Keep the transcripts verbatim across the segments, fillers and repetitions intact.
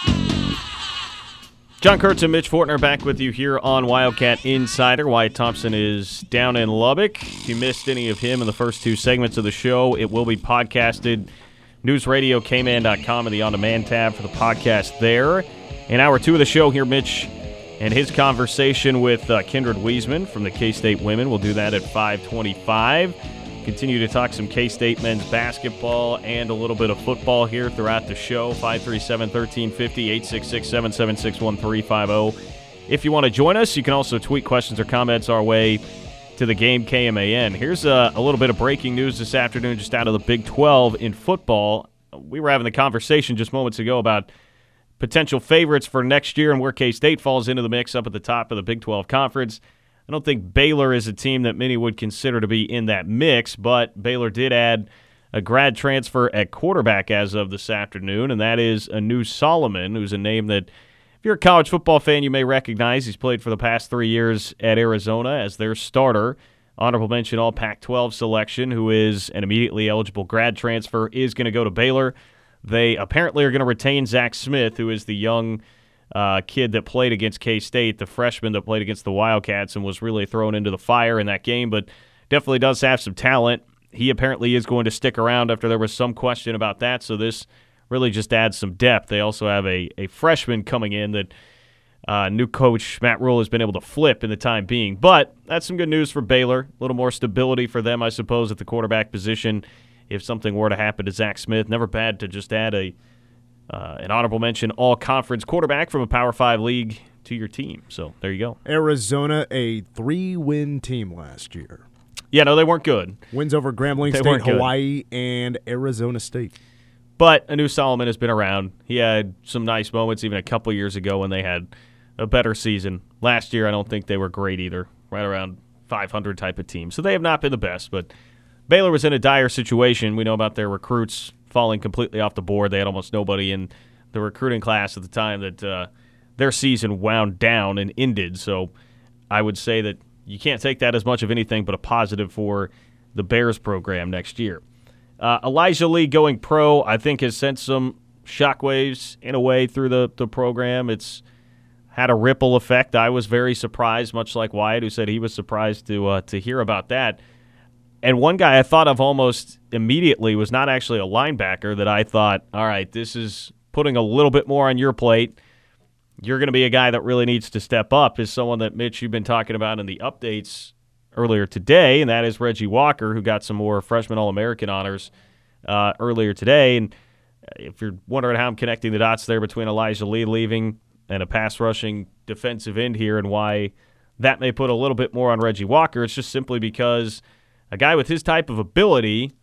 John Kurtz and Mitch Fortner back with you here on Wildcat Insider. Wyatt Thompson is down in Lubbock. If you missed any of him in the first two segments of the show, it will be podcasted. News Radio, K man dot com, and the on-demand tab for the podcast there. In hour two of the show here, Mitch and his conversation with uh, Kindred Wiesman from the K-State women. We'll do that at five twenty-five. Continue to talk some K-State men's basketball and a little bit of football here throughout the show. five three seven, one three five zero, eight six six, seven seven six, one three five zero. If you want to join us, you can also tweet questions or comments our way to the game K M A N. Here's a, a little bit of breaking news this afternoon just out of the Big twelve in football. We were having the conversation just moments ago about potential favorites for next year and where K-State falls into the mix up at the top of the Big twelve Conference. I don't think Baylor is a team that many would consider to be in that mix, but Baylor did add a grad transfer at quarterback as of this afternoon, and that is Anu Solomon, who's a name that if you're a college football fan you may recognize. He's played for the past three years at Arizona as their starter. Honorable mention all Pac twelve selection, who is an immediately eligible grad transfer, is going to go to Baylor. They apparently are going to retain Zach Smith, who is the young Uh, kid that played against K-State, the freshman that played against the Wildcats and was really thrown into the fire in that game, but definitely does have some talent. He apparently is going to stick around after there was some question about that, so this really just adds some depth. They also have a, a freshman coming in that uh, new coach Matt Rhule has been able to flip in the time being. But that's some good news for Baylor. A little more stability for them, I suppose, at the quarterback position if something were to happen to Zach Smith. Never bad to just add a Uh, an honorable mention all-conference quarterback from a Power Five league to your team. So there you go. Arizona, a three-win team last year. Yeah, no, they weren't good. Wins over Grambling They State, weren't good. Hawaii, and Arizona State. But Anu Solomon has been around. He had some nice moments even a couple years ago when they had a better season. Last year, I don't think they were great either. Right around five hundred type of team. So they have not been the best. But Baylor was in a dire situation. We know about their recruits falling completely off the board. They had almost nobody in the recruiting class at the time that uh, their season wound down and ended. So I would say that you can't take that as much of anything but a positive for the Bears program next year. Uh, Elijah Lee going pro, I think, has sent some shockwaves in a way through the, the program. It's had a ripple effect. I was very surprised, much like Wyatt, who said he was surprised to uh, to hear about that. And one guy I thought of almost immediately was not actually a linebacker that I thought, all right, this is putting a little bit more on your plate. You're going to be a guy that really needs to step up, is someone that, Mitch, you've been talking about in the updates earlier today, and that is Reggie Walker, who got some more freshman All-American honors uh, earlier today. And if you're wondering how I'm connecting the dots there between Elijah Lee leaving and a pass-rushing defensive end here and why that may put a little bit more on Reggie Walker, it's just simply because a guy with his type of ability,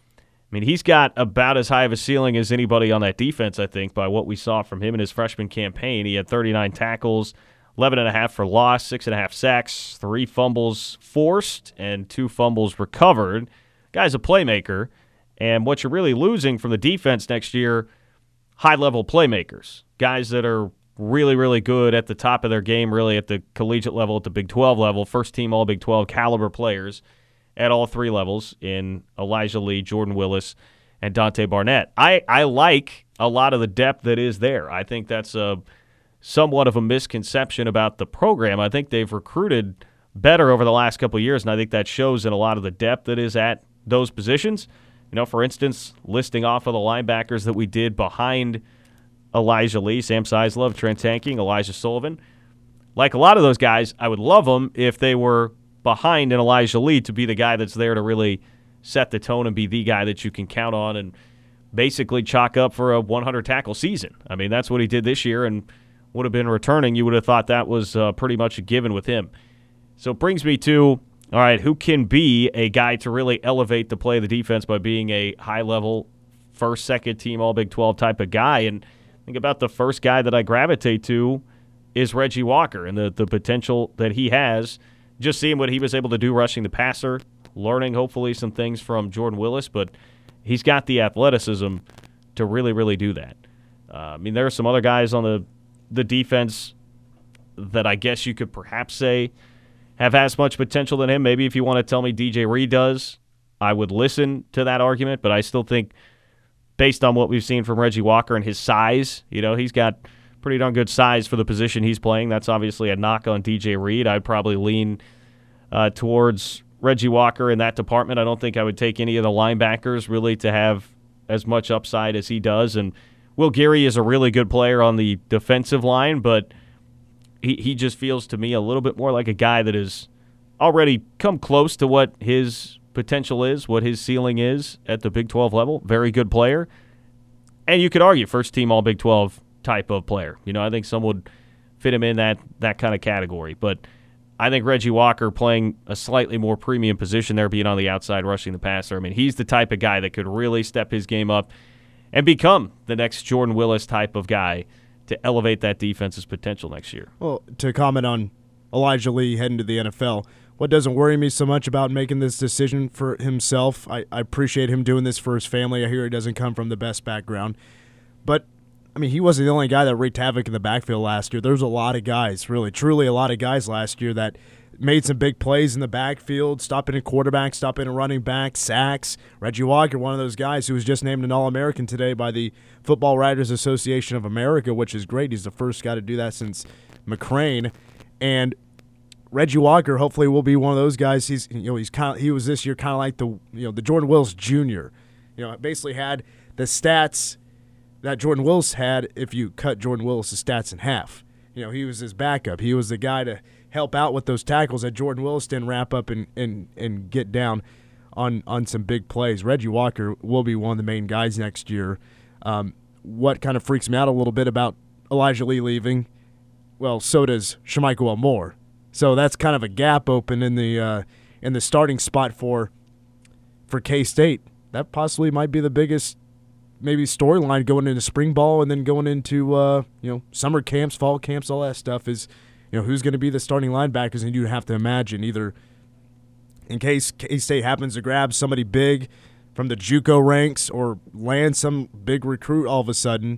I mean, he's got about as high of a ceiling as anybody on that defense, I think, by what we saw from him in his freshman campaign. He had thirty-nine tackles, eleven and a half for loss, six and a half sacks, three fumbles forced, and two fumbles recovered. Guy's a playmaker, and what you're really losing from the defense next year, high-level playmakers, guys that are really, really good at the top of their game, really at the collegiate level, at the Big twelve level, first-team All-Big twelve caliber players at all three levels in Elijah Lee, Jordan Willis, and Dante Barnett. I, I like a lot of the depth that is there. I think that's a somewhat of a misconception about the program. I think they've recruited better over the last couple of years, and I think that shows in a lot of the depth that is at those positions. You know, for instance, listing off of the linebackers that we did behind Elijah Lee, Sam Seislove, Trent Tanking, Elijah Sullivan. Like a lot of those guys, I would love them if they were behind an Elijah Lee to be the guy that's there to really set the tone and be the guy that you can count on and basically chalk up for a one hundred tackle season. I mean, that's what he did this year and would have been returning. You would have thought that was uh, pretty much a given with him. So it brings me to, all right, who can be a guy to really elevate the play of the defense by being a high-level first, second team All-Big twelve type of guy? And think about the first guy that I gravitate to is Reggie Walker and the, the potential that he has. Just seeing what he was able to do rushing the passer, learning hopefully some things from Jordan Willis, but he's got the athleticism to really, really do that. Uh, I mean, there are some other guys on the, the defense that I guess you could perhaps say have as much potential than him. Maybe if you want to tell me D J Reed does, I would listen to that argument, but I still think based on what we've seen from Reggie Walker and his size. You know, he's got pretty darn good size for the position he's playing. That's obviously a knock on D J Reed. I'd probably lean uh, towards Reggie Walker in that department. I don't think I would take any of the linebackers really to have as much upside as he does. And Will Geary is a really good player on the defensive line, but he, he just feels to me a little bit more like a guy that has already come close to what his potential is, what his ceiling is at the Big twelve level. Very good player. And you could argue first team all Big twelve type of player. You know, I think some would fit him in that, that kind of category. But I think Reggie Walker playing a slightly more premium position there, being on the outside, rushing the passer. I mean, he's the type of guy that could really step his game up and become the next Jordan Willis type of guy to elevate that defense's potential next year. Well, to comment on Elijah Lee heading to the N F L, what doesn't worry me so much about making this decision for himself, I, I appreciate him doing this for his family. I hear he doesn't come from the best background. But, I mean, he wasn't the only guy that wreaked havoc in the backfield last year. There was a lot of guys, really, truly a lot of guys last year that made some big plays in the backfield, stopping a quarterback, stopping a running back, sacks. Reggie Walker, one of those guys who was just named an All-American today by the Football Writers Association of America, which is great. He's the first guy to do that since McCrane. And Reggie Walker hopefully will be one of those guys. He's you know he's kind of, he was this year kind of like the you know the Jordan Willis Junior You know, basically had the stats that Jordan Willis had if you cut Jordan Willis' stats in half. You know, he was his backup. He was the guy to help out with those tackles that Jordan Willis didn't wrap up and, and, and get down on, on some big plays. Reggie Walker will be one of the main guys next year. Um, what kind of freaks me out a little bit about Elijah Lee leaving, well, so does Shamichael Elmore. So that's kind of a gap open in the uh, in the starting spot for for K-State. That possibly might be the biggest maybe storyline going into spring ball and then going into uh, you know summer camps, fall camps, all that stuff is you know who's going to be the starting linebackers, and you have to imagine either in case K-State happens to grab somebody big from the JUCO ranks or land some big recruit all of a sudden,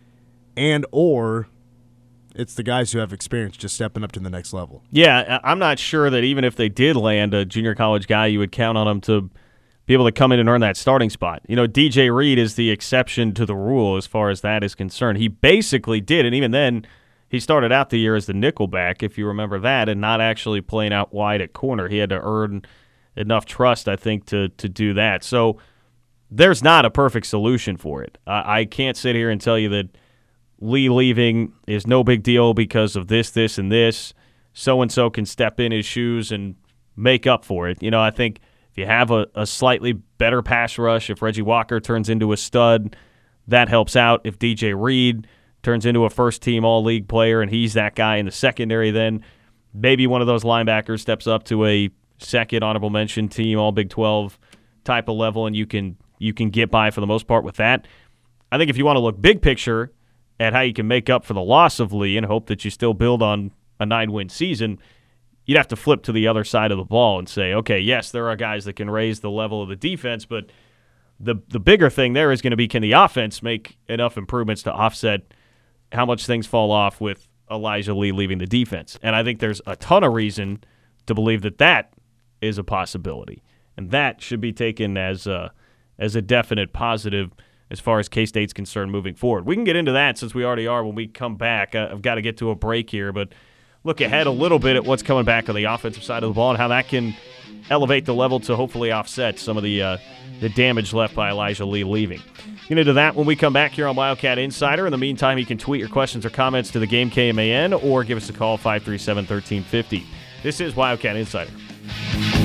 and or it's the guys who have experience just stepping up to the next level. Yeah, I'm not sure that even if they did land a junior college guy, you would count on them to be able to come in and earn that starting spot. You know, D J Reed is the exception to the rule as far as that is concerned. He basically did, and even then, he started out the year as the nickelback, if you remember that, and not actually playing out wide at corner. He had to earn enough trust, I think, to to do that. So there's not a perfect solution for it. Uh, I can't sit here and tell you that Lee leaving is no big deal because of this, this, and this. So-and-so can step in his shoes and make up for it. You know, I think if you have a, a slightly better pass rush, if Reggie Walker turns into a stud, that helps out. If D J Reed turns into a first-team all-league player and he's that guy in the secondary, then maybe one of those linebackers steps up to a second honorable mention team, all Big twelve type of level, and you can you can get by for the most part with that. I think if you want to look big picture at how you can make up for the loss of Lee and hope that you still build on a nine-win season, you'd have to flip to the other side of the ball and say, okay, yes, there are guys that can raise the level of the defense, but the the bigger thing there is going to be, can the offense make enough improvements to offset how much things fall off with Elijah Lee leaving the defense? And I think there's a ton of reason to believe that that is a possibility, and that should be taken as a, as a definite positive as far as K-State's concerned moving forward. We can get into that since we already are when we come back. Uh, I've got to get to a break here, but look ahead a little bit at what's coming back on the offensive side of the ball and how that can elevate the level to hopefully offset some of the uh, the damage left by Elijah Lee leaving. Get into that when we come back here on Wildcat Insider. In the meantime, you can tweet your questions or comments to the Game K M A N or give us a call, five three seven, one three five zero. This is Wildcat Insider.